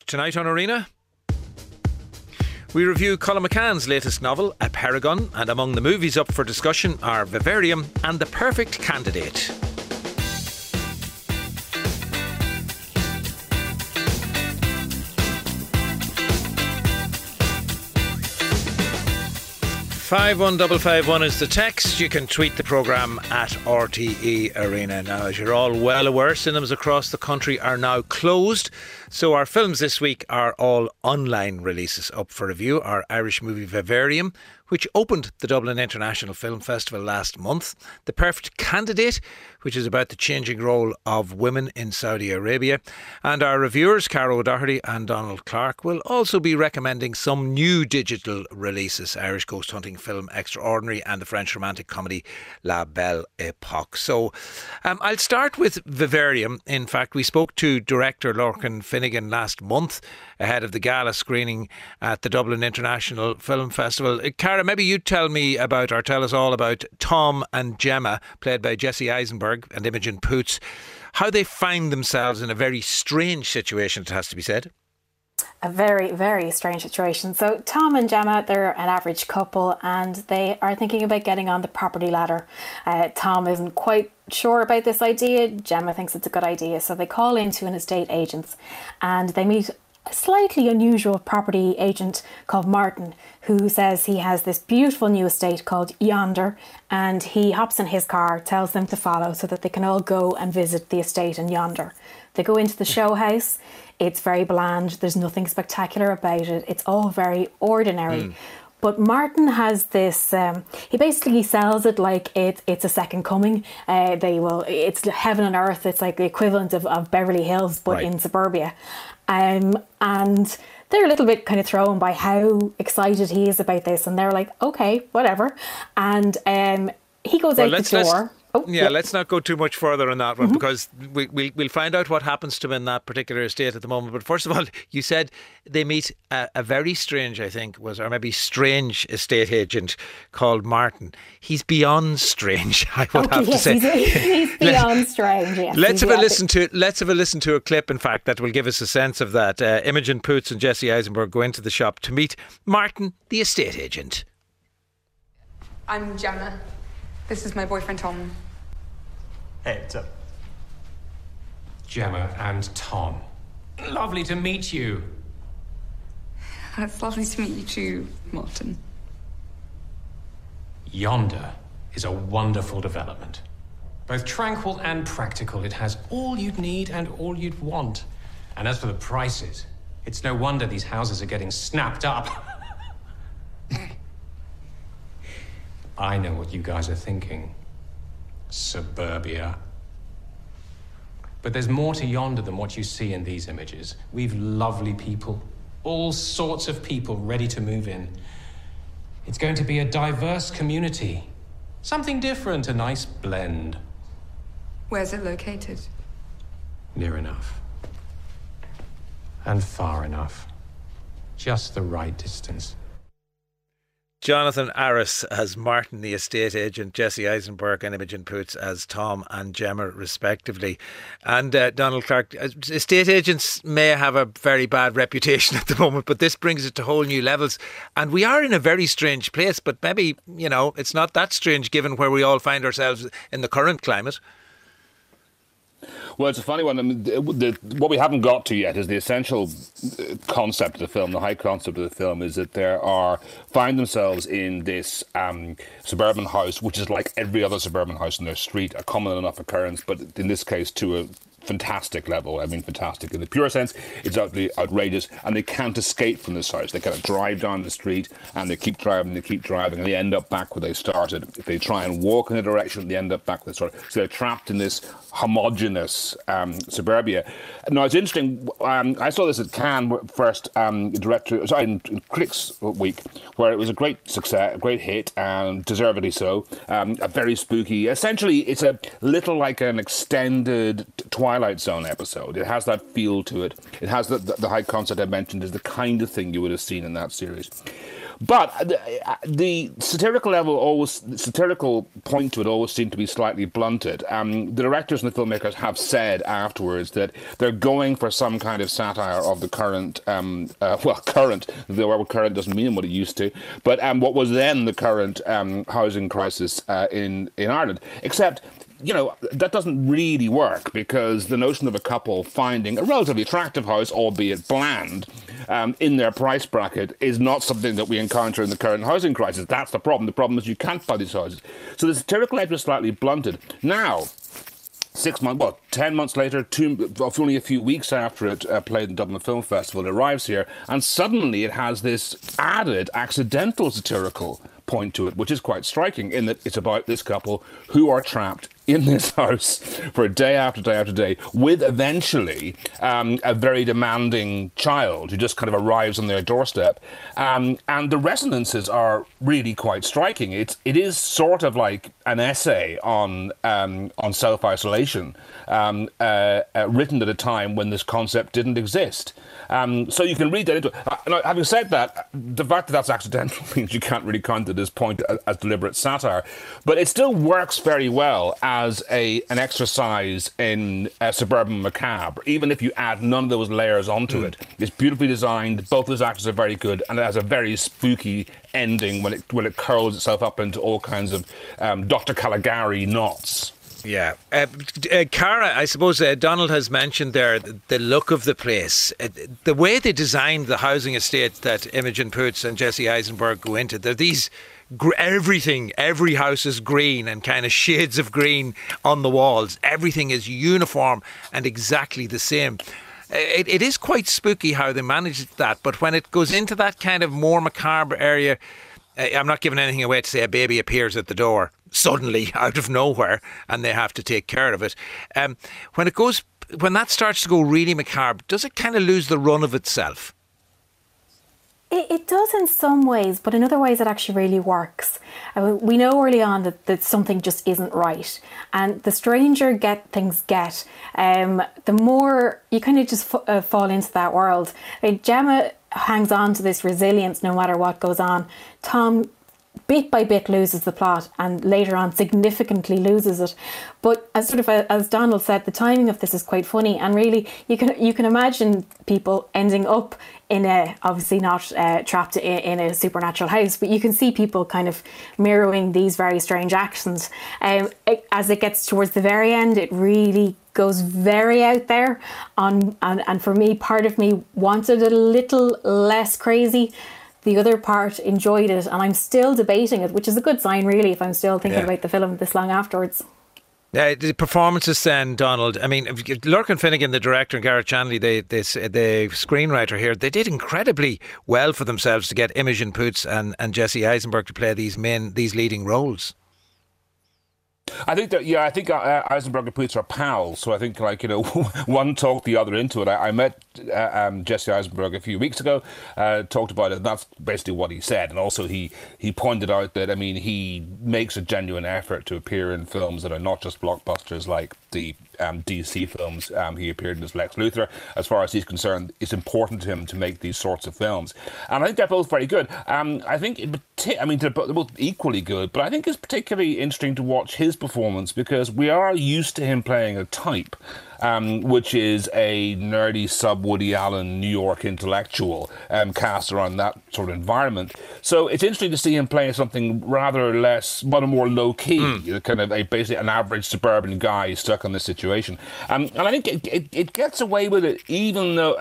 Tonight on Arena, we review Colin McCann's latest novel, A Paragon, and among the movies up for discussion are Vivarium and The Perfect Candidate. Five one double 551 is the text. You can tweet the programme at RTE Arena. Now, as you're all well aware, cinemas across the country are now closed. So our films this week are all online releases up for review. Our Irish movie Vivarium, which opened the Dublin International Film Festival last month. The Perfect Candidate, which is about the changing role of women in Saudi Arabia. And our reviewers, Cara O'Doherty and Donald Clark, will also be recommending some new digital releases: Irish ghost hunting film Extraordinary and the French romantic comedy La Belle Époque. So I'll start with Vivarium. In fact, we spoke to director Lorcan Finnegan last month ahead of the gala screening at the Dublin International Film Festival. Cara, maybe you tell us all about Tom and Gemma, played by Jesse Eisenberg and Imogen Poots, how they find themselves in a very strange situation, it has to be said. A very, very strange situation. So Tom and Gemma, they're an average couple and they are thinking about getting on the property ladder. Tom isn't quite sure about this idea. Gemma thinks it's a good idea. So they call into an estate agent and they meet a slightly unusual property agent called Martin, who says he has this beautiful new estate called Yonder, and he hops in his car, tells them to follow so that they can all go and visit the estate in Yonder. They go into the show house. It's very bland. There's nothing spectacular about it. It's all very ordinary. But Martin has this, he basically sells it like it's a second coming. It's heaven and earth. It's like the equivalent of Beverly Hills, but in suburbia. And they're a little bit kind of thrown by how excited he is about this. And they're like, okay, whatever. And he goes out the door. Let's not go too much further on that one because we'll find out what happens to him in that particular estate at the moment. But first of all, you said they meet a very strange, I think, strange estate agent called Martin. He's beyond strange, I would have to say. He's beyond strange, yes. Let's have a listen to a clip, in fact, that will give us a sense of that. Imogen Poots and Jesse Eisenberg go into the shop to meet Martin, the estate agent. I'm Gemma. This is my boyfriend, Tom. Hey, what's up? Gemma and Tom. Lovely to meet you. It's lovely to meet you too, Martin. Yonder is a wonderful development. Both tranquil and practical. It has all you'd need and all you'd want. And as for the prices, it's no wonder these houses are getting snapped up. I know what you guys are thinking. Suburbia. But there's more to Yonder than what you see in these images. We've lovely people, all sorts of people ready to move in. It's going to be a diverse community. Something different, a nice blend. Where's it located? Near enough. And far enough. Just the right distance. Jonathan Arris as Martin, the estate agent, Jesse Eisenberg and Imogen Poots as Tom and Gemma, respectively. And Donald Clark, estate agents may have a very bad reputation at the moment, but this brings it to whole new levels. And we are in a very strange place, but maybe, it's not that strange given where we all find ourselves in the current climate. Well, it's a funny one. I mean, what we haven't got to yet is the essential concept of the film. The high concept of the film is that find themselves in this suburban house, which is like every other suburban house in their street, a common enough occurrence, but in this case to a fantastic level. I mean, fantastic in the pure sense. It's utterly outrageous, and they can't escape from this house. They kind of drive down the street, and they keep driving, and they end up back where they started. If they try and walk in a direction, they end up back where they started. So they're trapped in this homogenous suburbia. Now, it's interesting. I saw this at Cannes first, in Critics Week, where it was a great success, a great hit, and deservedly so. A very spooky. Essentially, it's a little like an extended Twilight Zone episode. It has that feel to it. It has the high concept I mentioned is the kind of thing you would have seen in that series. But the satirical point to it always seemed to be slightly blunted. The directors and the filmmakers have said afterwards that they're going for some kind of satire of the current, the word current doesn't mean what it used to, but what was then the current housing crisis in Ireland. Except, that doesn't really work, because the notion of a couple finding a relatively attractive house, albeit bland, in their price bracket is not something that we encounter in the current housing crisis. That's the problem. The problem is you can't buy these houses. So the satirical edge was slightly blunted. Now, 10 months later, only a few weeks after it played in the Dublin Film Festival, it arrives here, and suddenly it has this added accidental satirical point to it, which is quite striking, in that it's about this couple who are trapped in this house for day after day after day, with eventually a very demanding child who just kind of arrives on their doorstep. And the resonances are really quite striking. It is sort of like an essay on self-isolation, written at a time when this concept didn't exist. So you can read that into it. Now, having said that, the fact that that's accidental means you can't really count at this point as deliberate satire. But it still works very well as an exercise in suburban macabre, even if you add none of those layers onto it. It's beautifully designed. Both those actors are very good, and it has a very spooky ending when it curls itself up into all kinds of Dr. Caligari knots. Yeah. Cara, I suppose Donald has mentioned there the look of the place. The way they designed the housing estate that Imogen Poots and Jesse Eisenberg go into, there are these every house is green and kind of shades of green on the walls. Everything is uniform and exactly the same. It is quite spooky how they managed that, but when it goes into that kind of more macabre area, I'm not giving anything away to say a baby appears at the door suddenly out of nowhere and they have to take care of it. When that starts to go really macabre, does it kind of lose the run of itself? It does in some ways, but in other ways it actually really works. We know early on that something just isn't right. And the stranger things get, the more you kind of just fall into that world. Gemma hangs on to this resilience no matter what goes on. Tom, bit by bit, loses the plot, and later on significantly loses it. But as Donald said, the timing of this is quite funny, and really you can imagine people ending up in obviously not trapped in a supernatural house, but you can see people kind of mirroring these very strange actions. As it gets towards the very end, it really goes very out there and for me, part of me wanted a little less crazy. The other part enjoyed it, and I'm still debating it, which is a good sign really if I'm still thinking about the film this long afterwards. The performances then, Donald, I mean, Lurkin Finnegan, the director, and Garrett Chanley, the screenwriter here, they did incredibly well for themselves to get Imogen Poots and Jesse Eisenberg to play these leading roles. I think Eisenberg and Poots are pals, so I think one talked the other into it. I met Jesse Eisenberg a few weeks ago, talked about it, and that's basically what he said. And also he pointed out that, he makes a genuine effort to appear in films that are not just blockbusters like the DC films. He appeared in as Lex Luthor. As far as he's concerned, it's important to him to make these sorts of films. And I think they're both very good. I think, they're both equally good, but I think it's particularly interesting to watch his performance because we are used to him playing a type, which is a nerdy sub-Woody Allen New York intellectual cast around that sort of environment. So it's interesting to see him playing something rather more low-key, kind of basically an average suburban guy stuck in this situation. And I think it gets away with it, even though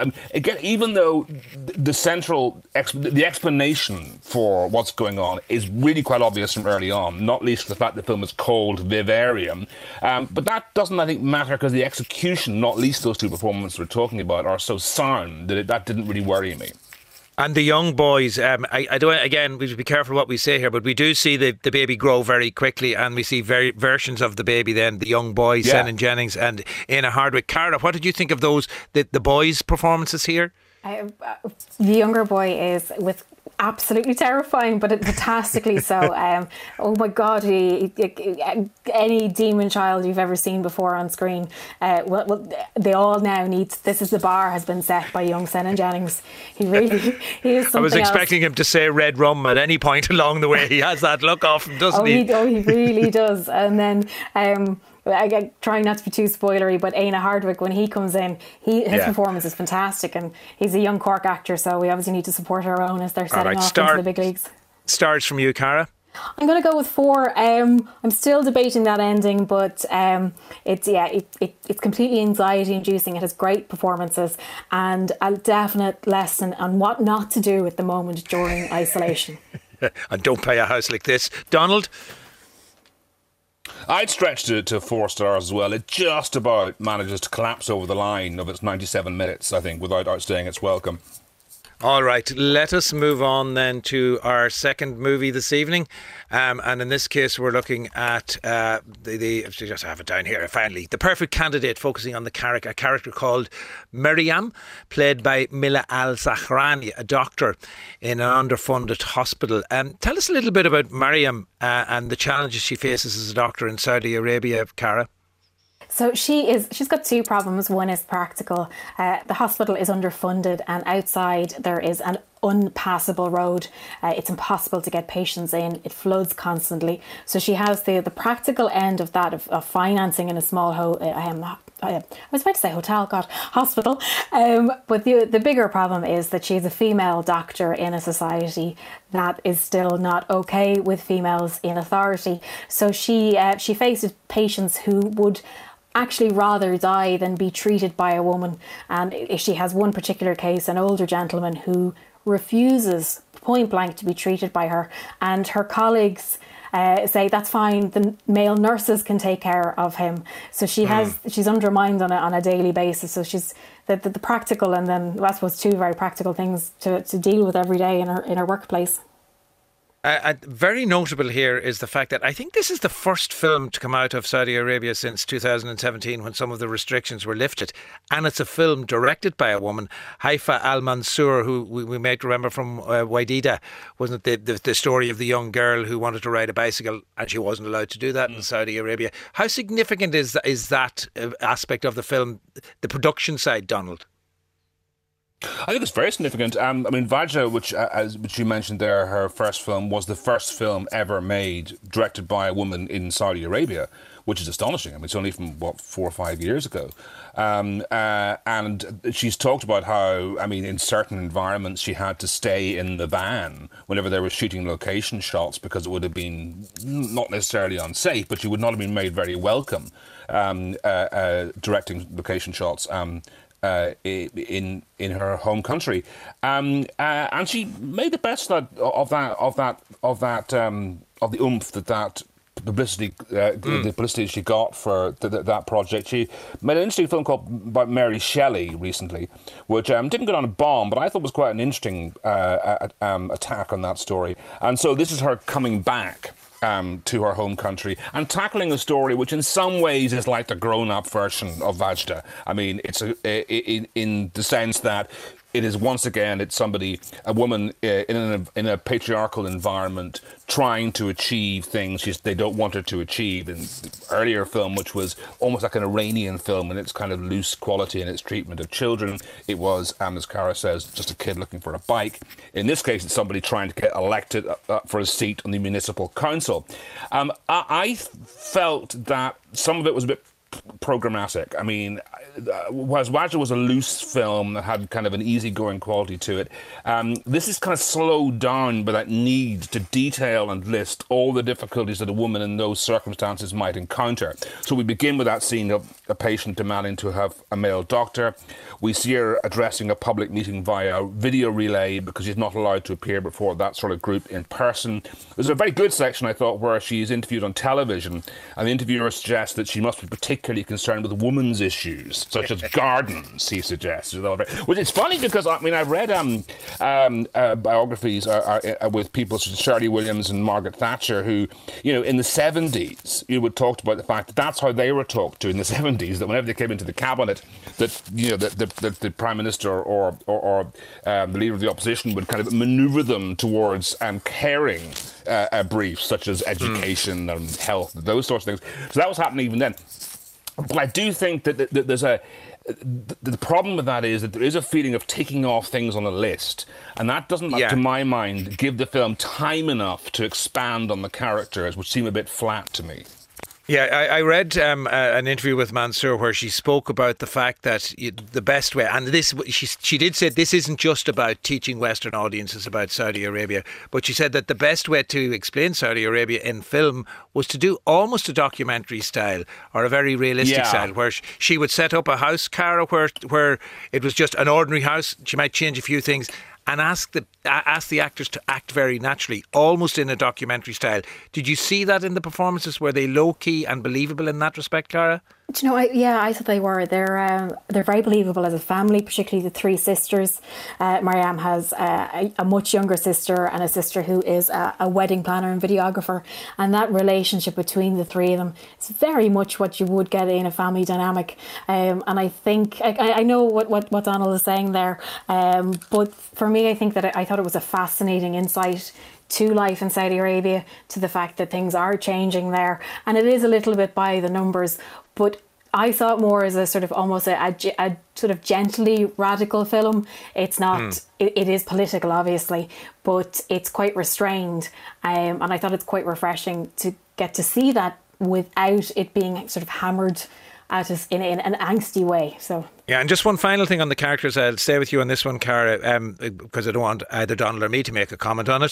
the explanation for what's going on is really quite obvious from early on, not least the fact the film is called Vivarium. But that doesn't, I think, matter because the execution, not least those two performances we're talking about, are so sound that that didn't really worry me. And the young boys, I don't. Again, we should be careful what we say here, but we do see the baby grow very quickly, and we see versions of the baby. Then the young boys, Senan Jennings and Éanna Hardwicke. Cara, what did you think of those the boys' performances here? The younger boy is with absolutely terrifying, but fantastically so. Oh my God, any demon child you've ever seen before on screen, well, they all now need, this is the bar has been set by young Senan Jennings. He is something I was expecting else. him to say red rum at any point along the way. He has that look off him, doesn't he? He really does. And then I trying not to be too spoilery, but Éanna Hardwicke, when he comes in, his performance is fantastic, and he's a young Cork actor, so we obviously need to support our own as they're setting off into the big leagues. Stars from you, Cara. I'm going to go with 4. I'm still debating that ending, but it's completely anxiety inducing. It has great performances and a definite lesson on what not to do at the moment during isolation. And don't pay a house like this. Donald? I'd stretch it to 4 stars as well. It just about manages to collapse over the line of its 97 minutes, I think, without outstaying its welcome. All right, let us move on then to our second movie this evening. And in this case, we're looking at just have it down here, finally. The Perfect Candidate, focusing on a character called Miriam, played by Mila Al-Zahrani, a doctor in an underfunded hospital. Tell us a little bit about Miriam and the challenges she faces as a doctor in Saudi Arabia, Cara. So she's got 2 problems. One is practical. The hospital is underfunded, and outside there is an unpassable road. It's impossible to get patients in. It floods constantly. So she has the practical end of that, of financing in a small I was about to say hotel, God, hospital. But the bigger problem is that she's a female doctor in a society that is still not okay with females in authority. So she faces patients who would actually rather die than be treated by a woman. And she has one particular case, an older gentleman who refuses point blank to be treated by her, and her colleagues say that's fine, the male nurses can take care of him. So she's undermined on a daily basis. So she's the practical, and then I suppose 2 very practical things to deal with every day in her workplace. Very notable here is the fact that I think this is the first film to come out of Saudi Arabia since 2017, when some of the restrictions were lifted. And it's a film directed by a woman, Haifa Al-Mansour, who we might remember from Waidida. Wasn't it the story of the young girl who wanted to ride a bicycle and she wasn't allowed to do that in Saudi Arabia? How significant is that aspect of the film, the production side, Donald? I think it's very significant. Vajda, which you mentioned there, her first film was the first film ever made directed by a woman in Saudi Arabia, which is astonishing. It's only from 4 or 5 years ago. And she's talked about how, in certain environments she had to stay in the van whenever they were shooting location shots, because it would have been not necessarily unsafe, but she would not have been made very welcome directing location shots. In her home country, and she made the best of the oomph that publicity, the publicity she got for that project. She made an interesting film about Mary Shelley recently, which didn't get on a bomb, but I thought was quite an interesting attack on that story. And so this is her coming back to her home country and tackling a story which in some ways is like the grown-up version of Vajda. It's in the sense that it is once again, a woman in a patriarchal environment trying to achieve things they don't want her to achieve. In the earlier film, which was almost like an Iranian film in its kind of loose quality and its treatment of children, it was, as Cara says, just a kid looking for a bike. In this case, it's somebody trying to get elected for a seat on the municipal council. I felt that some of it was a bit programmatic. Whereas Vajda was a loose film that had kind of an easygoing quality to it, this is kind of slowed down by that need to detail and list all the difficulties that a woman in those circumstances might encounter. So we begin with that scene of a patient demanding to have a male doctor. We see her addressing a public meeting via video relay because she's not allowed to appear before that sort of group in person. There's a very good section, I thought, where she's interviewed on television, and the interviewer suggests that she must be particularly concerned with women's issues, such as gardens, he suggests. Which is funny because, I've read biographies are with people such as Shirley Williams and Margaret Thatcher, who, in the 70s, you would talk about the fact that that's how they were talked to in the 70s, that whenever they came into the cabinet, that, the Prime Minister or the Leader of the Opposition would kind of manoeuvre them towards caring briefs such as education and health, those sorts of things. So that was happening even then. But I do think that there's the problem with that is that there is a feeling of ticking off things on a list, and that doesn't, to my mind, give the film time enough to expand on the characters, which seem a bit flat to me. Yeah, I read an interview with Mansour where she spoke about the fact that the best way, and this she did say this isn't just about teaching Western audiences about Saudi Arabia, but she said that the best way to explain Saudi Arabia in film was to do almost a documentary style or a very realistic style, where she would set up a house, Cara, where it was just an ordinary house. She might change a few things and ask the actors to act very naturally, almost in a documentary style. Did you see that in the performances? Were they low-key and believable in that respect, Clara? Do you know, I thought they were. They're very believable as a family, particularly the three sisters. Mariam has a much younger sister and a sister who is a wedding planner and videographer. And that relationship between the three of them is very much what you would get in a family dynamic. And I think, I know what Donald is saying there, but for me, I think that I thought it was a fascinating insight to life in Saudi Arabia, to the fact that things are changing there. And it is a little bit by the numbers, but I saw it more as a sort of almost a sort of gently radical film. It's not, it is political, obviously, but it's quite restrained. And I thought it's quite refreshing to get to see that without it being sort of hammered at us in an angsty way. So yeah, and just one final thing on the characters. I'll stay with you on this one, Cara, because I don't want either Donald or me to make a comment on it.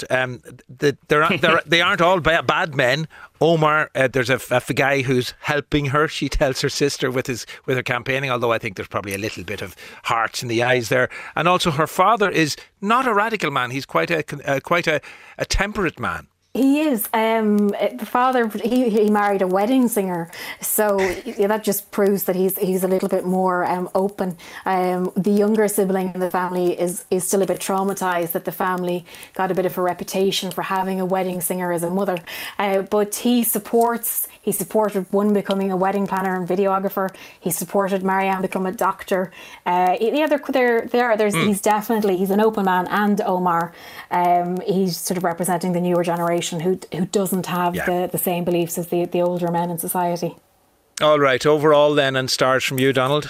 They aren't all bad men. Omar, there's a guy who's helping her. She tells her sister with her campaigning, although I think there's probably a little bit of hearts in the eyes there. And also her father is not a radical man. He's quite a temperate man. He is. The father, he married a wedding singer, so that just proves that he's a little bit more open. The younger sibling in the family is still a bit traumatised that the family got a bit of a reputation for having a wedding singer as a mother. But he supported one becoming a wedding planner and videographer. He supported Mariam become a doctor. He's an open man, and Omar, he's sort of representing the newer generation who doesn't have the same beliefs as the older men in society. All right, overall then, and stars from you, Donald.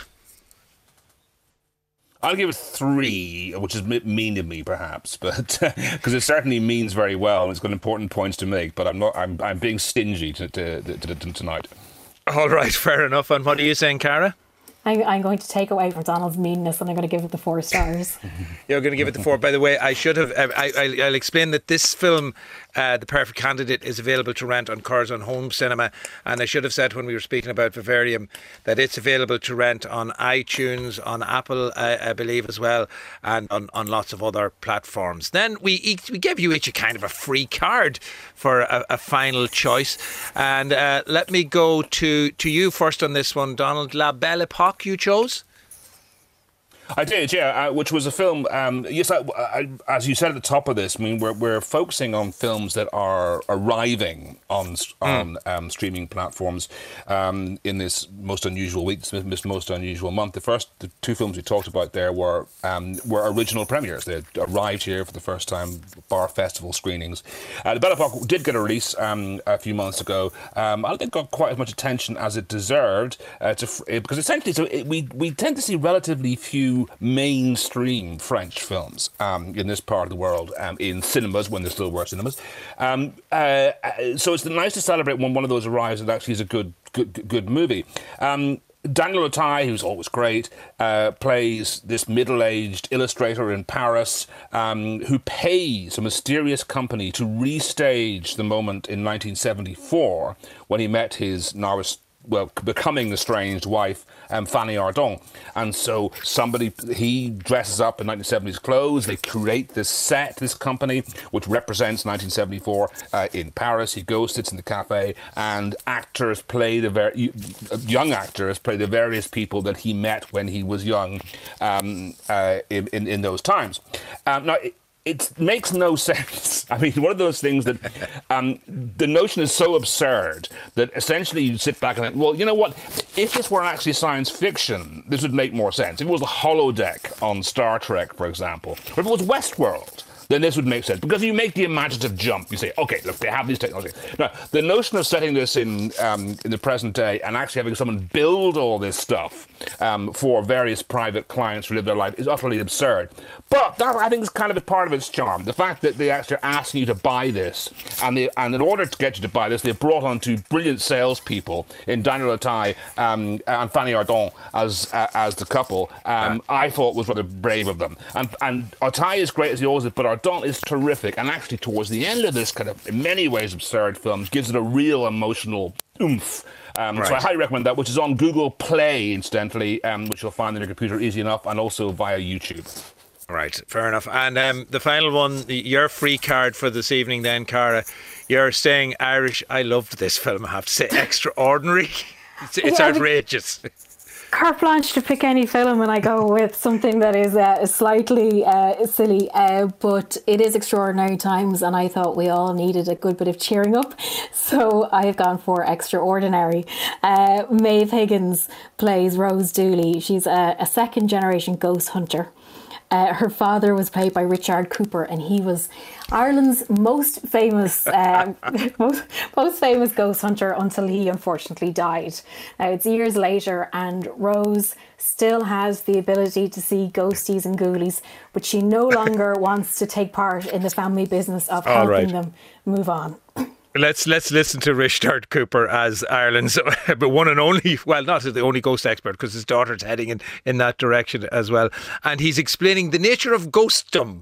I'll give it 3, which is mean of me, perhaps, but because it certainly means very well and it's got important points to make. But I'm being stingy tonight. All right, fair enough. And what are you saying, Cara? I'm going to take away from Donald's meanness and I'm going to give it the 4 stars. You're going to give it the 4. By the way, I should have. I'll explain that this film, The Perfect Candidate, is available to rent on Curzon Home Cinema, and I should have said when we were speaking about Vivarium that it's available to rent on iTunes, on Apple, I believe as well, and on lots of other platforms. Then we gave you each a kind of a free card for a final choice, and let me go to you first on this one, Donald. La Belle Epoque you chose? I did, yeah, which was a film, yes, as you said at the top of this, I mean, we're focusing on films that are arriving on streaming platforms in this most unusual week, this most unusual month. The 2 films we talked about there were original premieres. They arrived here for the first time, bar festival screenings. The Belle Epoque did get a release a few months ago. I don't think it got quite as much attention as it deserved, because essentially we tend to see relatively few mainstream French films in this part of the world in cinemas, when there still were cinemas. So it's nice to celebrate when one of those arrives and actually is a good movie. Daniel Auteuil, who's always great, plays this middle-aged illustrator in Paris who pays a mysterious company to restage the moment in 1974 when he met his now becoming estranged wife, Fanny Ardant. And so he dresses up in 1970s clothes. They create this company, which represents 1974 in Paris. He goes, sits in the cafe, and young actors play the various people that he met when he was young in those times. Now, it makes no sense. I mean, one of those things that the notion is so absurd that essentially you sit back and think, well, you know what? If this were actually science fiction, this would make more sense. If it was a holodeck on Star Trek, for example, or if it was Westworld, then this would make sense. Because you make the imaginative jump. You say, okay, look, they have these technologies. Now, the notion of setting this in the present day and actually having someone build all this stuff for various private clients who live their life is utterly absurd. But that, I think, is kind of a part of its charm. The fact that they actually are asking you to buy this, and in order to get you to buy this, they brought on two brilliant salespeople in Daniel Atai and Fanny Ardant as the couple. I thought was rather brave of them. And Atai is great as he always is, but Ardant is terrific. And actually, towards the end of this kind of, in many ways, absurd film, gives it a real emotional oomph. So I highly recommend that, which is on Google Play, incidentally, which you'll find on your computer easy enough, and also via YouTube. Right, fair enough. And the final one, your free card for this evening then, Cara, you're staying Irish. I loved this film, I have to say. Extraordinary. It's outrageous. Carte blanche to pick any film, and I go with something that is slightly silly, but it is extraordinary times, and I thought we all needed a good bit of cheering up, so I have gone for Extraordinary. Maeve Higgins plays Rose Dooley. She's a second generation ghost hunter. Her father was played by Richard Cooper, and he was Ireland's most famous most famous ghost hunter until he unfortunately died. Now it's years later, and Rose still has the ability to see ghosties and ghoulies, but she no longer wants to take part in the family business of helping them move on. Let's listen to Richard Cooper as Ireland's but one and only, well, not the only ghost expert, because his daughter's heading in that direction as well. And he's explaining the nature of ghostdom.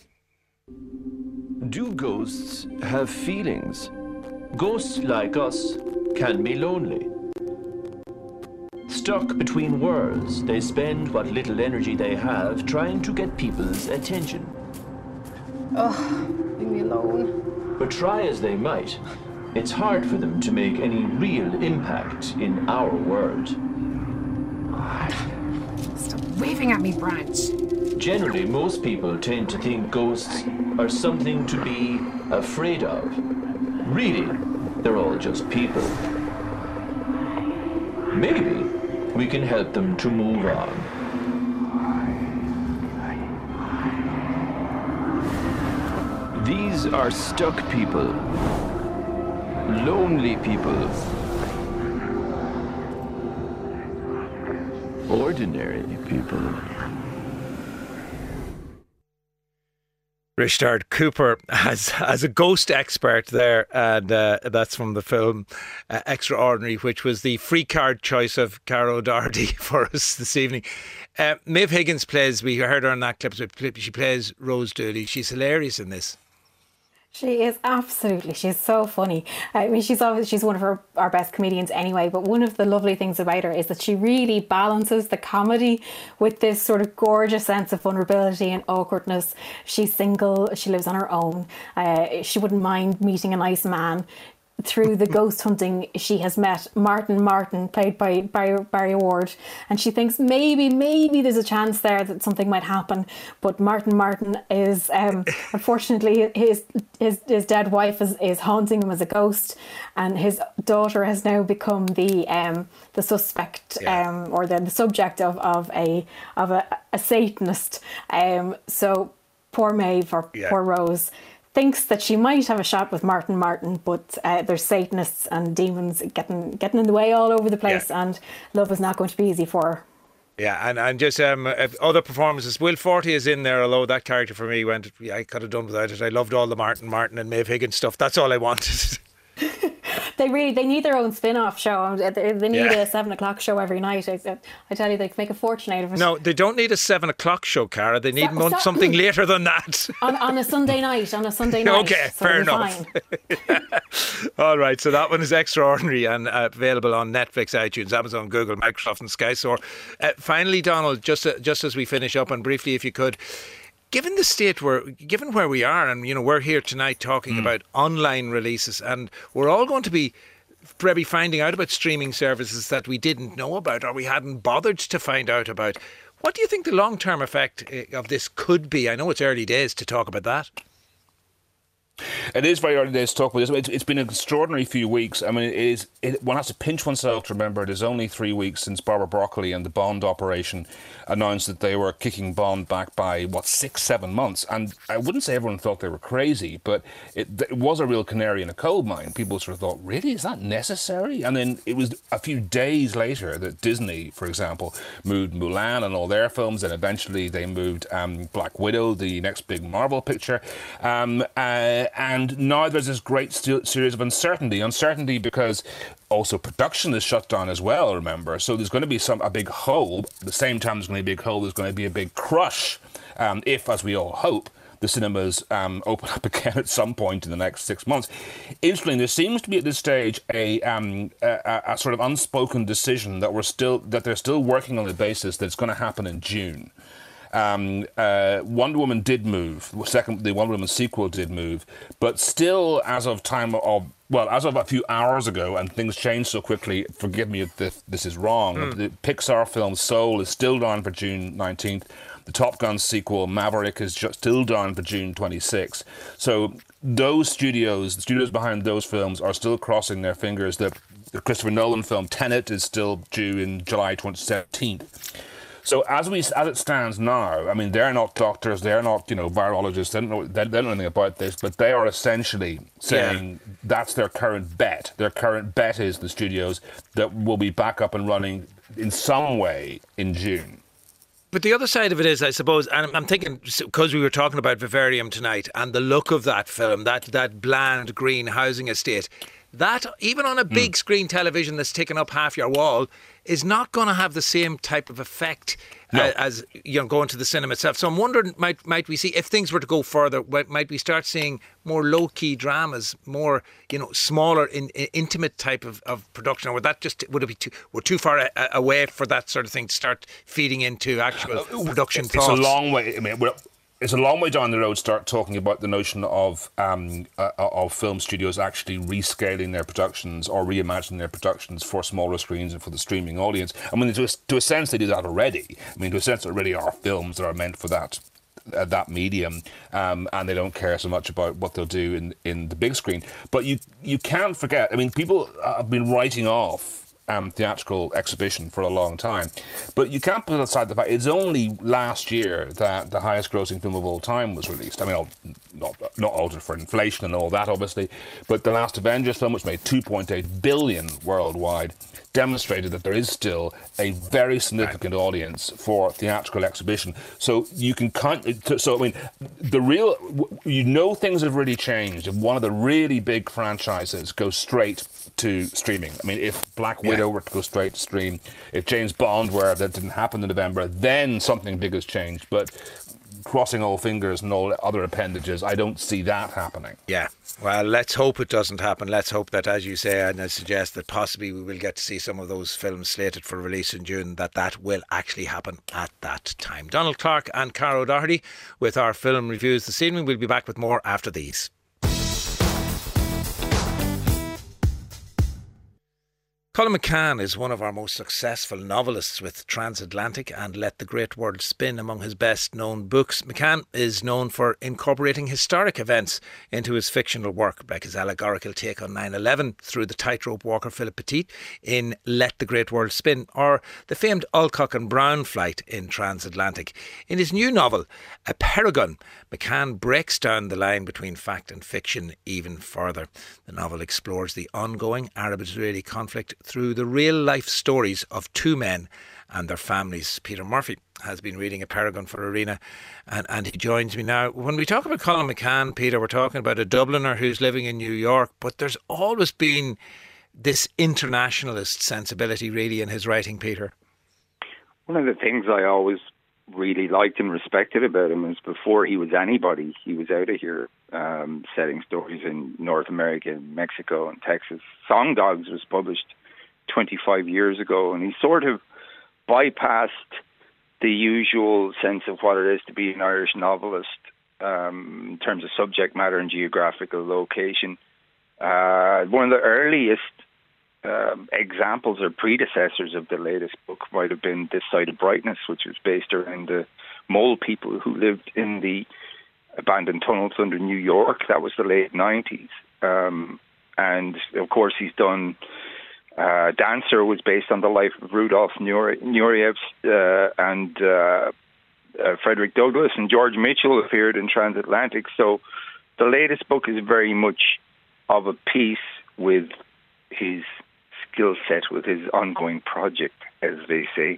Do ghosts have feelings? Ghosts like us can be lonely. Stuck between worlds, they spend what little energy they have trying to get people's attention. Leave me alone. But try as they might, it's hard for them to make any real impact in our world. Stop waving at me, Branch. Generally, most people tend to think ghosts are something to be afraid of. Really, they're all just people. Maybe we can help them to move on. These are stuck people, lonely people, ordinary people. Richard Cooper as a ghost expert there, and that's from the film Extraordinary, which was the free card choice of Cara O'Doherty for us this evening. Maeve Higgins plays, we heard her in that clip, she plays Rose Dooley. She's hilarious in this. She is absolutely, she's so funny. I mean, she's one of our best comedians anyway, but one of the lovely things about her is that she really balances the comedy with this sort of gorgeous sense of vulnerability and awkwardness. She's single, she lives on her own. She wouldn't mind meeting a nice man. Through the ghost hunting, she has met Martin, played by Barry Ward, and she thinks maybe there's a chance there that something might happen. But Martin is unfortunately his dead wife is haunting him as a ghost, and his daughter has now become the suspect or the subject of a Satanist. So poor Maeve or poor Rose thinks that she might have a shot with Martin, but there's Satanists and demons getting in the way all over the place, and love is not going to be easy for her. Yeah, and just other performances. Will Forte is in there, although that character for me I could have done without it. I loved all the Martin and Maeve Higgins stuff. That's all I wanted. They need their own spin-off show. They need a 7 o'clock show every night. I tell you, they can make a fortune out of it. No, they don't need a 7 o'clock show, Cara. They need something later than that. on a Sunday night. Okay, so fair enough. All right, so that one is Extraordinary and available on Netflix, iTunes, Amazon, Google, Microsoft and Sky Store. Finally, Donald, just as we finish up, and briefly if you could, given the state given where we are, and we're here tonight talking about online releases, and we're all going to be probably finding out about streaming services that we didn't know about or we hadn't bothered to find out about. What do you think the long-term effect of this could be? I know it's early days to talk about that. It is very early days to talk about this. It's been an extraordinary few weeks. I mean, one has to pinch oneself to remember it is only 3 weeks since Barbara Broccoli and the Bond operation announced that they were kicking Bond back by, 6-7 months. And I wouldn't say everyone thought they were crazy, but it was a real canary in a coal mine. People sort of thought, really, is that necessary? And then it was a few days later that Disney, for example, moved Mulan and all their films, and eventually they moved Black Widow, the next big Marvel picture. And now there's this great series of uncertainty because also production is shut down as well, remember. So there's going to be a big hole. At the same time there's going to be a big hole, there's going to be a big crush if, as we all hope, the cinemas open up again at some point in the next 6 months. Interestingly, there seems to be at this stage a sort of unspoken decision that they're still working on the basis that it's going to happen in June. Wonder Woman did move. The Wonder Woman sequel did move, but still, as of a few hours ago, and things change so quickly. Forgive me if this is wrong. The Pixar film Soul is still down for June 19th. The Top Gun sequel Maverick is still down for June 26th. So the studios behind those films are still crossing their fingers that the Christopher Nolan film Tenet is still due in July 2017. So as it stands now, I mean, they're not doctors, they're not, virologists, they don't know anything about this, but they are essentially saying that's their current bet. Their current bet is the studios that will be back up and running in some way in June. But the other side of it is, I suppose, and I'm thinking, because we were talking about Vivarium tonight, and the look of that film, that bland green housing estate, that, even on a big screen television that's taken up half your wall, is not going to have the same type of effect as going to the cinema itself. So I'm wondering, might we see, if things were to go further, might we start seeing more low-key dramas, more smaller, intimate type of production, or would it be we're too far away for that sort of thing to start feeding into actual production thoughts? It's a long way. I mean, it's a long way down the road to start talking about the notion of film studios actually rescaling their productions or reimagining their productions for smaller screens and for the streaming audience. I mean, to a sense, they do that already. I mean, to a sense, there already are films that are meant for that medium, and they don't care so much about what they'll do in the big screen. But you can't forget, I mean, people have been writing off theatrical exhibition for a long time. But you can't put aside the fact it's only last year that the highest grossing film of all time was released. I mean, not altered for inflation and all that, obviously, but the last Avengers film, which made $2.8 billion worldwide, demonstrated that there is still a very significant audience for theatrical exhibition. So you can so I mean, things have really changed if one of the really big franchises goes straight to streaming. I mean, if Black Widow were to go straight to stream, if James Bond were, that didn't happen in November, then something big has changed. But crossing all fingers and all other appendages, I don't see that happening. Yeah. Well, let's hope it doesn't happen. Let's hope that, as you say, and I suggest that possibly we will get to see some of those films slated for release in June, that will actually happen at that time. Donald Clark and Cara O'Doherty with our film reviews this evening. We'll be back with more after these. Colin McCann is one of our most successful novelists, with Transatlantic and Let the Great World Spin among his best known books. McCann is known for incorporating historic events into his fictional work, like his allegorical take on 9/11 through the tightrope walker Philip Petit in Let the Great World Spin, or the famed Alcock and Brown flight in Transatlantic. In his new novel, A Paragon, McCann breaks down the line between fact and fiction even further. The novel explores the ongoing Arab-Israeli conflict through the real-life stories of two men and their families. Peter Murphy has been reading A Paragon for Arena, and he joins me now. When we talk about Colin McCann, Peter, we're talking about a Dubliner who's living in New York, but there's always been this internationalist sensibility really in his writing, Peter. One of the things I always really liked and respected about him is before he was anybody, he was out of here setting stories in North America, Mexico and Texas. Song Dogs was published 25 years ago, and he sort of bypassed the usual sense of what it is to be an Irish novelist in terms of subject matter and geographical location. One of the earliest examples or predecessors of the latest book might have been This Side of Brightness, which was based around the mole people who lived in the abandoned tunnels under New York. That was the late 90s. And, of course, he's done... Dancer was based on the life of Rudolf Nureyev, and Frederick Douglass and George Mitchell appeared in Transatlantic. So the latest book is very much of a piece with his skill set, with his ongoing project, as they say.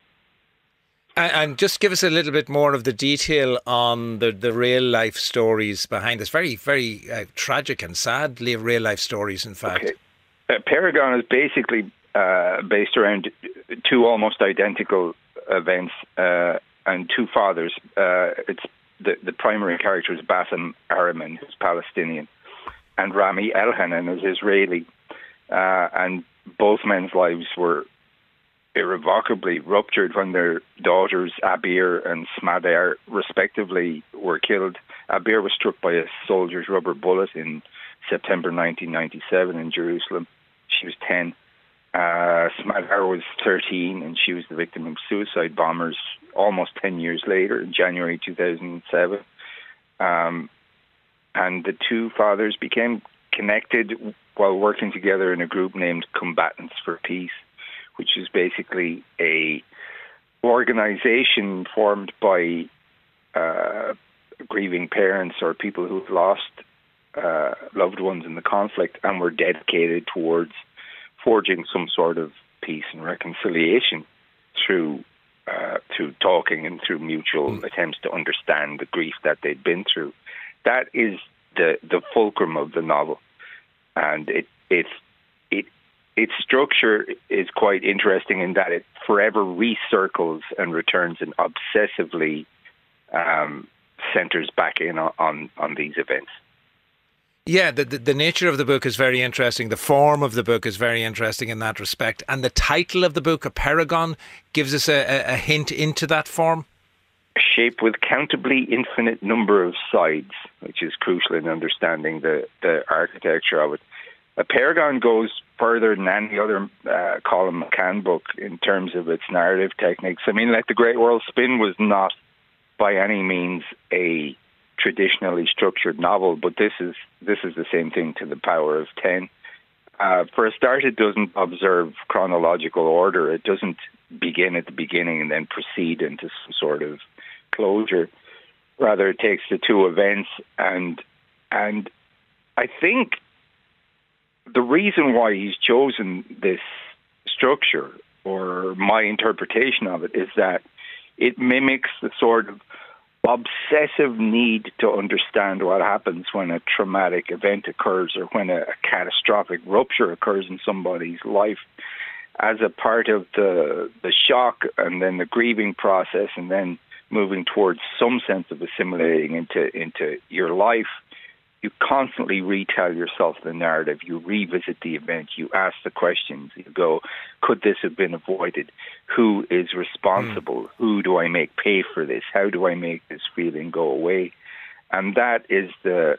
And just give us a little bit more of the detail on the real life stories behind this. Very, very tragic and sad real life stories, in fact. Okay. Paragon is basically based around two almost identical events and two fathers. It's the primary character is Bassem Araman, who's Palestinian, and Rami Elhanan is Israeli. And both men's lives were irrevocably ruptured when their daughters Abir and Smadar respectively were killed. Abir was struck by a soldier's rubber bullet in September 1997 in Jerusalem. She was 10. Smadar was 13, and she was the victim of suicide bombers almost 10 years later, in January 2007. And the two fathers became connected while working together in a group named Combatants for Peace, which is basically a organization formed by grieving parents or people who've lost loved ones in the conflict and were dedicated towards forging some sort of peace and reconciliation through talking and through mutual attempts to understand the grief that they'd been through. That is the fulcrum of the novel, and its structure is quite interesting in that it forever recircles and returns and obsessively centers back in on these events. Yeah, the nature of the book is very interesting. The form of the book is very interesting in that respect. And the title of the book, A Paragon, gives us a hint into that form. A shape with countably infinite number of sides, which is crucial in understanding the architecture of it. A Paragon goes further than any other Colin McCann book in terms of its narrative techniques. I mean, like The Great World Spin was not by any means a traditionally structured novel, but this is the same thing to the power of 10. For a start, it doesn't observe chronological order. It doesn't begin at the beginning and then proceed into some sort of closure. Rather, it takes the two events, and I think the reason why he's chosen this structure, or my interpretation of it, is that it mimics the sort of obsessive need to understand what happens when a traumatic event occurs or when a catastrophic rupture occurs in somebody's life, as a part of the shock and then the grieving process, and then moving towards some sense of assimilating into your life. You constantly retell yourself the narrative. You revisit the event. You ask the questions. You go, could this have been avoided? Who is responsible? Who do I make pay for this? How do I make this feeling go away? And that is the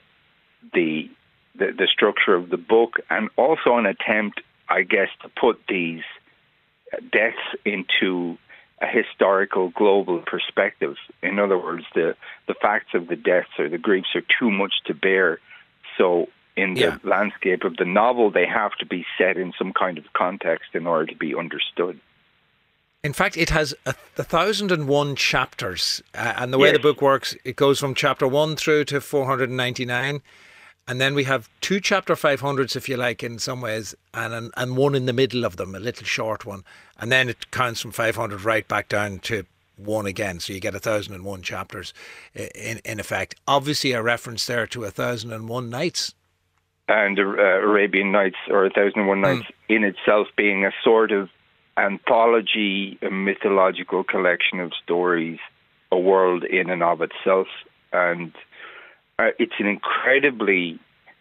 structure of the book, and also an attempt, I guess, to put these deaths into a historical global perspective. In other words, the facts of the deaths or the griefs are too much to bear. So in the landscape of the novel, they have to be set in some kind of context in order to be understood. In fact, it has 1,001 chapters. And the way the book works, it goes from chapter 1 through to 499. And then we have two chapter 500s, if you like, in some ways, and one in the middle of them, a little short one. And then it counts from 500 right back down to one again. So you get 1,001 chapters in effect. Obviously a reference there to 1,001 Nights. And Arabian Nights, or 1,001 Nights, in itself being a sort of anthology, a mythological collection of stories, a world in and of itself. And it's an incredibly,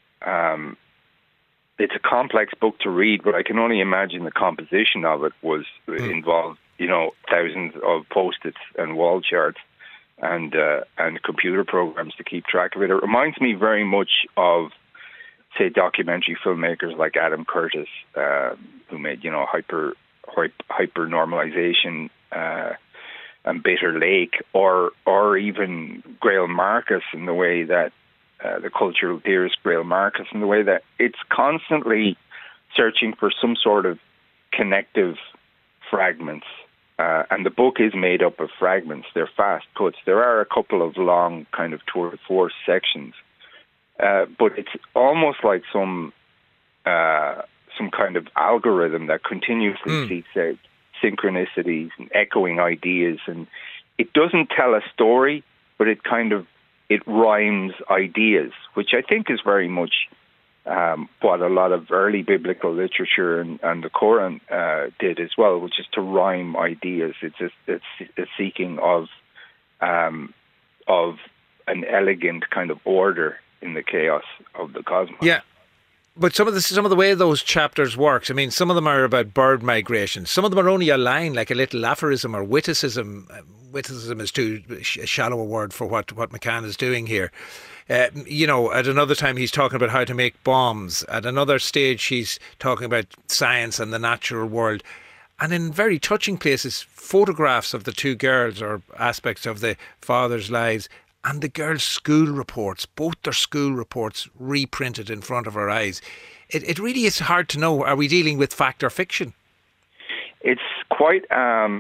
it's a complex book to read, but I can only imagine the composition of it was involved, thousands of Post-its and wall charts and computer programs to keep track of it. It reminds me very much of say, documentary filmmakers like Adam Curtis, who made, hyper normalization and Bitter Lake, or even Greil Marcus in the way that the cultural theorist Greil Marcus, in the way that it's constantly searching for some sort of connective fragments. And the book is made up of fragments. They're fast cuts. There are a couple of long kind of tour de force sections, but it's almost like some kind of algorithm that continuously seeks out synchronicities and echoing ideas. And it doesn't tell a story, but it rhymes ideas, which I think is very much what a lot of early biblical literature and the Quran did as well, which is to rhyme ideas. It's a seeking of an elegant kind of order in the chaos of the cosmos. Yeah. But some of the way those chapters work, I mean, some of them are about bird migration. Some of them are only a line, like a little aphorism or witticism. Witticism is too shallow a word for what McCann is doing here. At another time he's talking about how to make bombs. At another stage he's talking about science and the natural world. And in very touching places, photographs of the two girls or aspects of the father's lives, and the girls' school reports, both their school reports reprinted in front of our eyes. It really is hard to know, are we dealing with fact or fiction? It's quite, I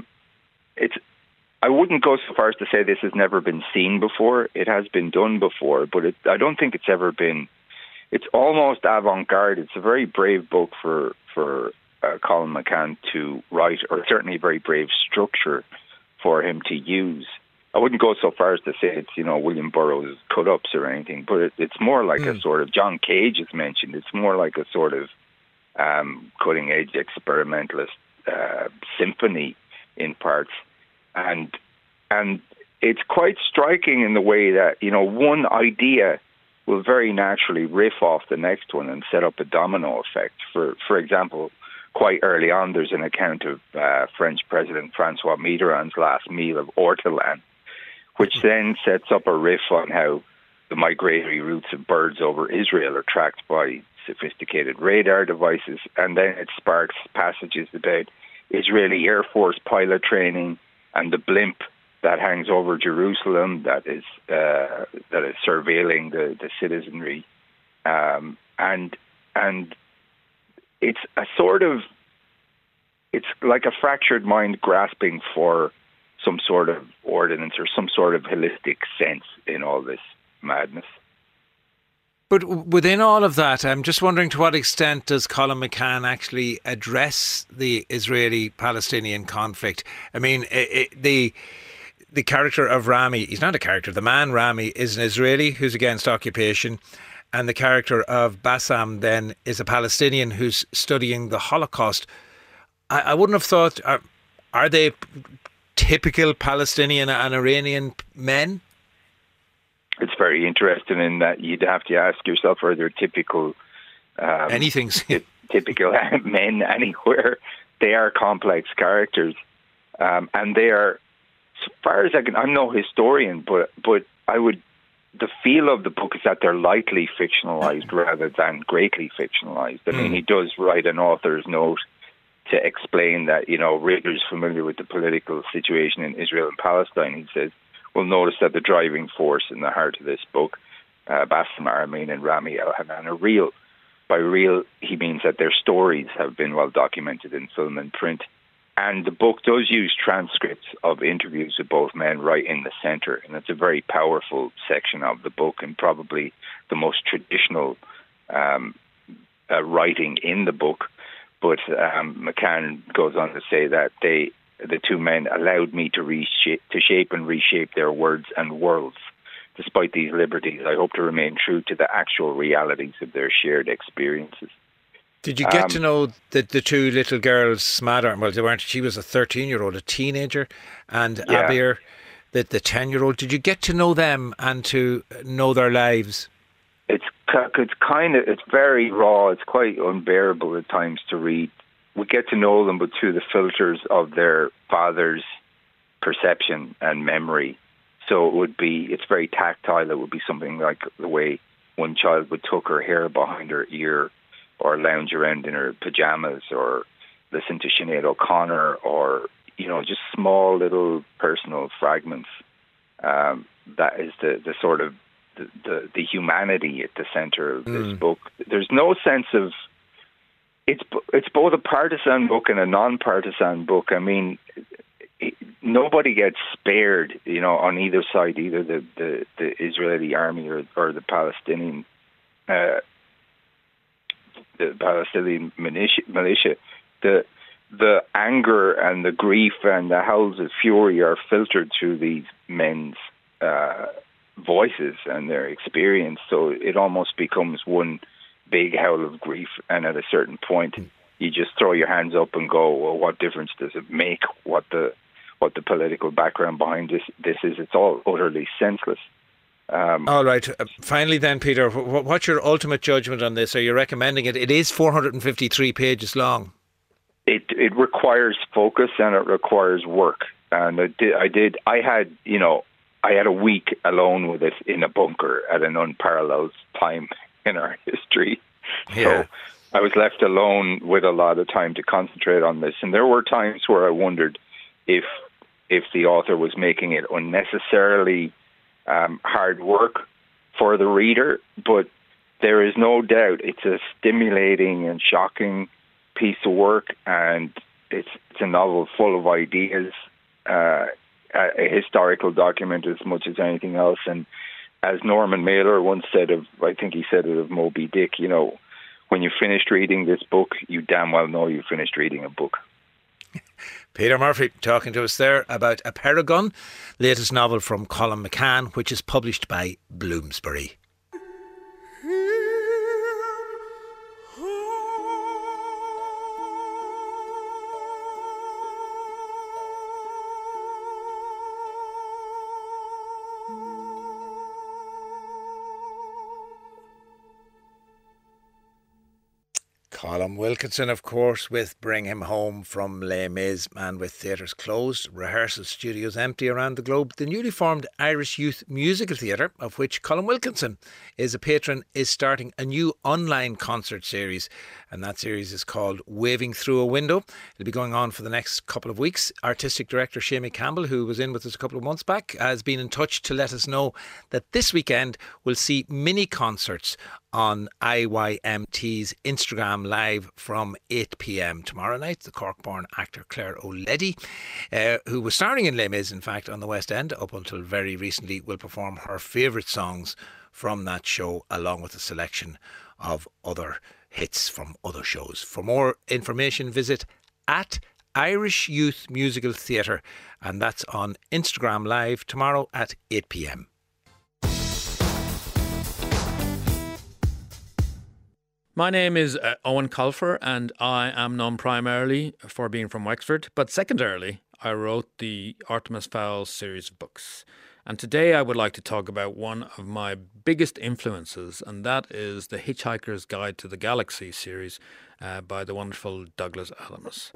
wouldn't go so far as to say this has never been seen before. It has been done before, but I don't think it's ever been, it's almost avant-garde. It's a very brave book for Colin McCann to write, or certainly a very brave structure for him to use. I wouldn't go so far as to say it's, William Burroughs' cut-ups or anything, but it's more like a sort of, John Cage is mentioned, it's more like a sort of cutting-edge experimentalist symphony in parts. And it's quite striking in the way that, one idea will very naturally riff off the next one and set up a domino effect. For example, quite early on, there's an account of French President Francois Mitterrand's last meal of ortolan, which then sets up a riff on how the migratory routes of birds over Israel are tracked by sophisticated radar devices, and then it sparks passages about Israeli Air Force pilot training and the blimp that hangs over Jerusalem that is surveilling the citizenry, and it's a sort of, it's like a fractured mind grasping for some sort of ordinance or some sort of holistic sense in all this madness. But within all of that, I'm just wondering, to what extent does Colin McCann actually address the Israeli-Palestinian conflict? I mean, the character of Rami, he's not a character, the man Rami is an Israeli who's against occupation, and the character of Bassam then is a Palestinian who's studying the Holocaust. I wouldn't have thought, are they typical Palestinian and Iranian men? It's very interesting in that you'd have to ask yourself, are there typical typical men anywhere? They are complex characters, and they are, as far as I can, I'm no historian, but the feel of the book is that they're lightly fictionalized rather than greatly fictionalized. I mean, he does write an author's note to explain that, readers familiar with the political situation in Israel and Palestine, he says, will notice that the driving force in the heart of this book, Bassam Aramein and Rami El-Hanan, are real. By real, he means that their stories have been well documented in film and print. And the book does use transcripts of interviews with both men right in the centre. And it's a very powerful section of the book, and probably the most traditional writing in the book. But McCann goes on to say that the two men allowed me to shape and reshape their words and worlds. Despite these liberties, I hope to remain true to the actual realities of their shared experiences. Did you get to know the two little girls, Smadar? Well, they weren't. She was a 13-year-old, a teenager, and Abir, the 10-year-old. Did you get to know them and to know their lives? It's very raw. It's quite unbearable at times to read. We get to know them, but through the filters of their father's perception and memory. So it's very tactile. It would be something like the way one child would tuck her hair behind her ear or lounge around in her pajamas or listen to Sinead O'Connor or, just small little personal fragments. That is the sort of the humanity at the center of this book. There's no sense of... It's both a partisan book and a non-partisan book. I mean, nobody gets spared, on either side, either the Israeli army or the Palestinian militia. The anger and the grief and the howls of fury are filtered through these men's voices and their experience. So it almost becomes one big howl of grief. And at a certain point, you just throw your hands up and go, well, what difference does it make what the political background behind this is? It's all utterly senseless. All right. Finally then, Peter, what's your ultimate judgment on this? Are you recommending it? It is 453 pages long. It requires focus and it requires work. And I had a week alone with it in a bunker at an unparalleled time in our history. Yeah. So I was left alone with a lot of time to concentrate on this. And there were times where I wondered if the author was making it unnecessarily hard work for the reader. But there is no doubt it's a stimulating and shocking piece of work, and it's a novel full of ideas, a historical document as much as anything else. And as Norman Mailer once said I think he said it of Moby Dick, when you finished reading this book, you damn well know you finished reading a book. Peter Murphy talking to us there about A Paragon, latest novel from Colin McCann, which is published by Bloomsbury. Colm Wilkinson, of course, with Bring Him Home from Les Mis, and with theatres closed, rehearsal studios empty around the globe, the newly formed Irish Youth Musical Theatre, of which Colm Wilkinson is a patron, is starting a new online concert series, and that series is called Waving Through a Window. It'll be going on for the next couple of weeks. Artistic director Seamie Campbell, who was in with us a couple of months back, has been in touch to let us know that this weekend we'll see mini concerts on IYMT's Instagram Live from 8 p.m. tomorrow night. The Cork-born actor Claire O'Leddy, who was starring in Les Mis, in fact, on the West End up until very recently, will perform her favourite songs from that show, along with a selection of other hits from other shows. For more information, visit at Irish Youth Musical Theatre, and that's on Instagram Live tomorrow at 8 p.m. My name is Owen Colfer, and I am known primarily for being from Wexford, but secondarily, I wrote the Artemis Fowl series of books. And today I would like to talk about one of my biggest influences, and that is the Hitchhiker's Guide to the Galaxy series by the wonderful Douglas Adams.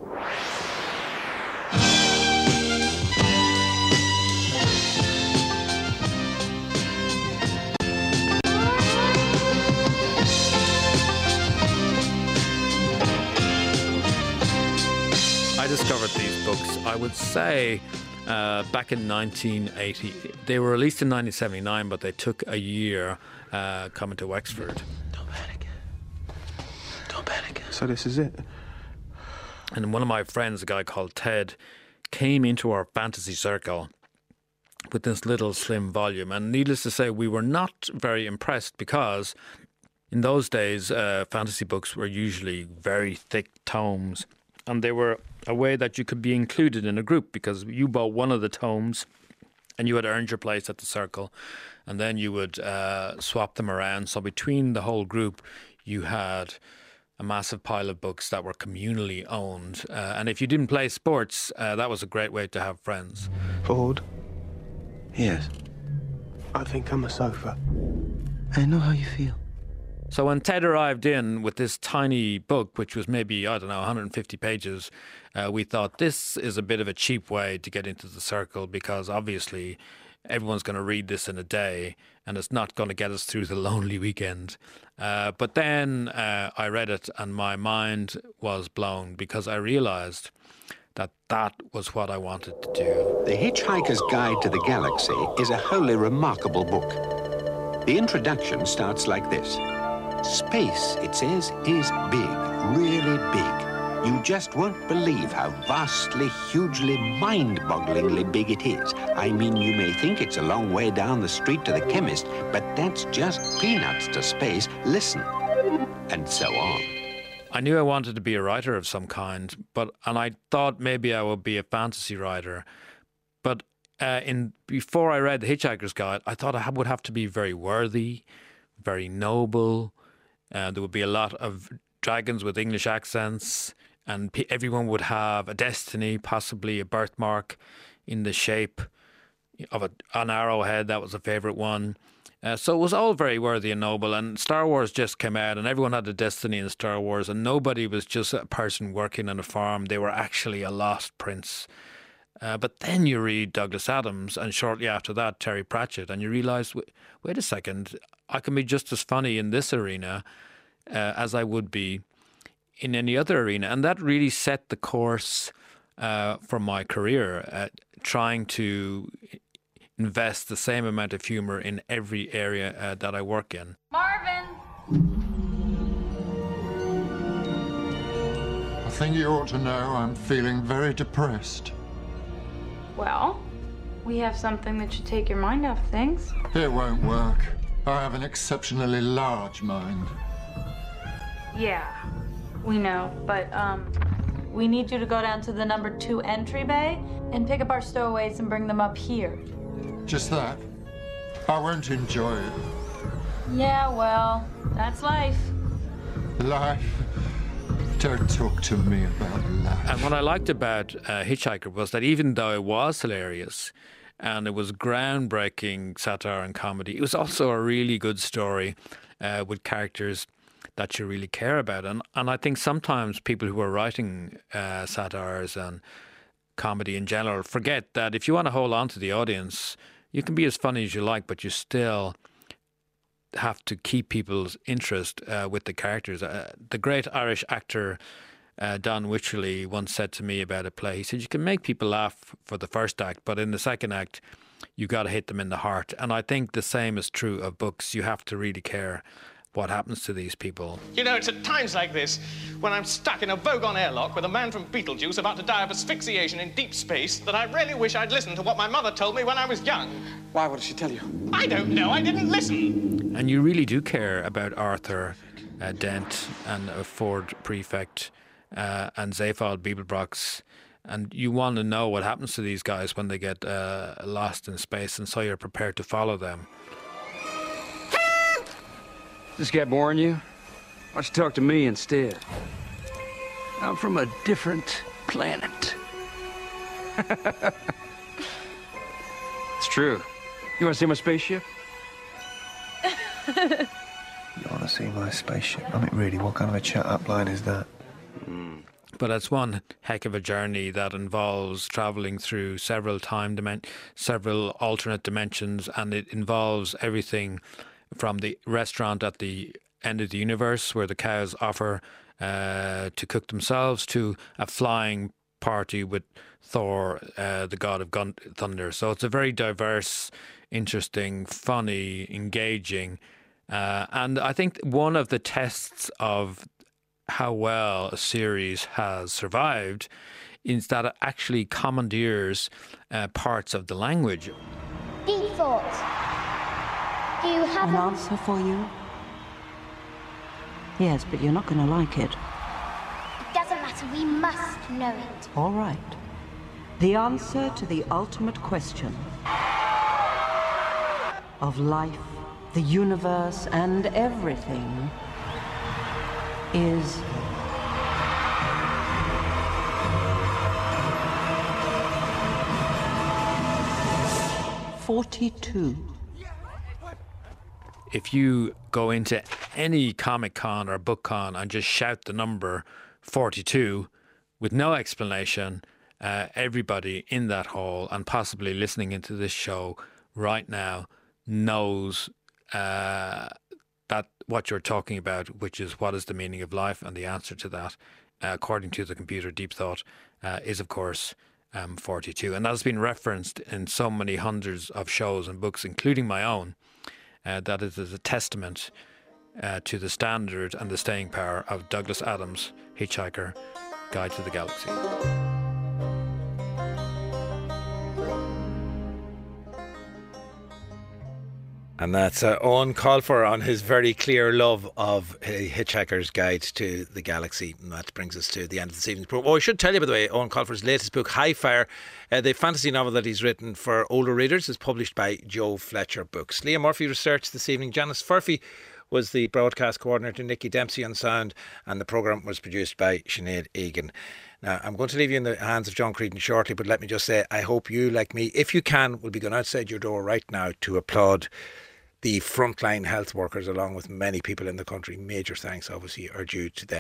I discovered these books, I would say, back in 1980. They were released in 1979, but they took a year coming to Wexford. Don't panic. Don't panic. So this is it? And one of my friends, a guy called Ted, came into our fantasy circle with this little slim volume. And needless to say, we were not very impressed because in those days, fantasy books were usually very thick tomes. And they were a way that you could be included in a group, because you bought one of the tomes and you had earned your place at the circle, and then you would swap them around. So between the whole group, you had a massive pile of books that were communally owned. And if you didn't play sports, that was a great way to have friends. Ford? Yes. I think I'm a sofa. I know how you feel. So when Ted arrived in with this tiny book, which was maybe, 150 pages, we thought this is a bit of a cheap way to get into the circle, because obviously everyone's going to read this in a day. and it's not going to get us through the lonely weekend. But then I read it and my mind was blown because I realised that was what I wanted to do. The Hitchhiker's Guide to the Galaxy is a wholly remarkable book. The introduction starts like this. Space, it says, is big, really big. You just won't believe how vastly, hugely, mind-bogglingly big it is. I mean, you may think it's a long way down the street to the chemist, but that's just peanuts to space. Listen. And so on. I knew I wanted to be a writer of some kind, and I thought maybe I would be a fantasy writer. But before I read The Hitchhiker's Guide, I thought I would have to be very worthy, very noble. There would be a lot of dragons with English accents, and everyone would have a destiny, possibly a birthmark in the shape of an arrowhead. That was a favourite one. So it was all very worthy and noble, and Star Wars just came out and everyone had a destiny in Star Wars, and nobody was just a person working on a farm. They were actually a lost prince. But then you read Douglas Adams and shortly after that Terry Pratchett, and you realise, wait a second, I can be just as funny in this arena as I would be in any other arena. And that really set the course for my career, trying to invest the same amount of humour in every area that I work in. Marvin! I think you ought to know I'm feeling very depressed. Well, we have something that should take your mind off things. It won't work. I have an exceptionally large mind. Yeah, we know, but, we need you to go down to the number 2 entry bay and pick up our stowaways and bring them up here. Just that? I won't enjoy it. Yeah, well, that's life. Life? Don't talk to me about life. And what I liked about Hitchhiker was that even though it was hilarious and it was groundbreaking satire and comedy, it was also a really good story with characters that you really care about. And I think sometimes people who are writing satires and comedy in general forget that if you want to hold on to the audience, you can be as funny as you like, but you still have to keep people's interest with the characters. The great Irish actor Don Wycherley once said to me about a play, he said, you can make people laugh for the first act, but in the second act, you got to hit them in the heart. And I think the same is true of books. You have to really care what happens to these people. You know, it's at times like this, when I'm stuck in a Vogon airlock with a man from Beetlejuice about to die of asphyxiation in deep space, that I really wish I'd listened to what my mother told me when I was young. Why? What did she tell you? I don't know. I didn't listen. And you really do care about Arthur Dent and Ford Prefect and Zaphod Beeblebrox. And you want to know what happens to these guys when they get lost in space, and so you're prepared to follow them. This guy boring you? Why don't you talk to me instead? I'm from a different planet. It's true. You want to see my spaceship? You want to see my spaceship? I mean, really, what kind of a chat-up line is that? But it's one heck of a journey that involves travelling through several alternate dimensions, and it involves everything from the restaurant at the end of the universe where the cows offer to cook themselves, to a flying party with Thor, the god of thunder. So it's a very diverse, interesting, funny, engaging. And I think one of the tests of how well a series has survived is that it actually commandeers parts of the language. Deep thought. Do you have an answer for you? Yes, but you're not going to like it. It doesn't matter. We must know it. All right. The answer to the ultimate question of life, the universe, and everything is... "42." If you go into any Comic-Con or BookCon and just shout the number 42 with no explanation, everybody in that hall and possibly listening into this show right now knows that what you're talking about, which is what is the meaning of life, and the answer to that, according to the computer Deep Thought, is of course 42. And that has been referenced in so many hundreds of shows and books, including my own, that it is a testament to the standard and the staying power of Douglas Adams' Hitchhiker Guide to the Galaxy. And that's Owen Colfer on his very clear love of Hitchhiker's Guide to the Galaxy. And that brings us to the end of this evening's program. Oh, I should tell you, by the way, Owen Colfer's latest book, High Fire, the fantasy novel that he's written for older readers, is published by Joe Fletcher Books. Liam Murphy researched this evening. Janice Furphy was the broadcast coordinator, Nikki Dempsey on sound, and the programme was produced by Sinead Egan. Now, I'm going to leave you in the hands of John Creedon shortly, but let me just say, I hope you, like me, if you can, will be going outside your door right now to applaud the frontline health workers, along with many people in the country. Major thanks, obviously, are due to them.